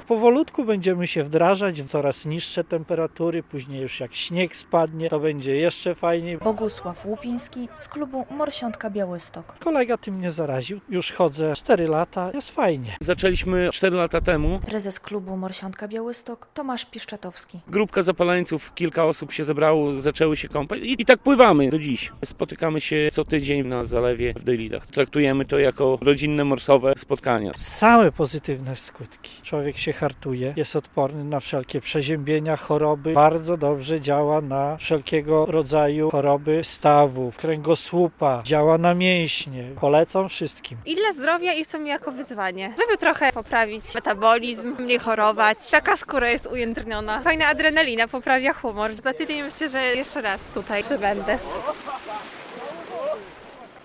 Powolutku będziemy się wdrażać w coraz niższe temperatury, później już jak śnieg spadnie, to będzie jeszcze fajniej. Bogusław Łupiński z klubu Morsiątka Białystok. Kolega tym nie zaraził, już chodzę 4 lata, jest fajnie. Zaczęliśmy 4 lata temu. Prezes klubu Morsiątka Białystok Tomasz Piszczatowski. Grupka zapaleńców, kilka osób się zebrało, zaczęły się kąpać i tak pływamy do dziś. Spotykamy się co tydzień na zalewie w Dejlidach. Traktujemy to jako rodzinne morsowe spotkania. Same pozytywne skutki. Człowiek się hartuje, jest odporny na wszelkie przeziębienia, choroby. Bardzo dobrze działa na wszelkiego rodzaju choroby stawów, kręgosłupa, działa na mięśnie. Polecam wszystkim. I dla zdrowia i w sumie jako wyzwanie, żeby trochę poprawić metabolizm, mniej chorować. Taka skóra jest ujędrniona. Fajna adrenalina, poprawia humor. Za tydzień myślę, że jeszcze raz tutaj przybędę.